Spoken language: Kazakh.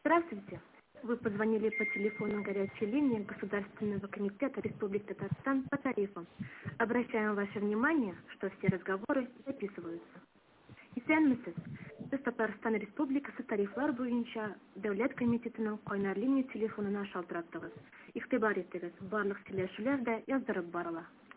Здравствуйте. Вы позвонили по телефону горячей линии Государственного комитета Республики Татарстан по тарифам. Обращаем ваше внимание, что все разговоры записываются. Исәнмесез. Без Татарстан Республикасы тарифлар буенча Дәүләт комитетының кайнар линия телефонына шалтыраттыгыз. Игътибар итегез, барлык сөйләшүләр дә яздырып барыла.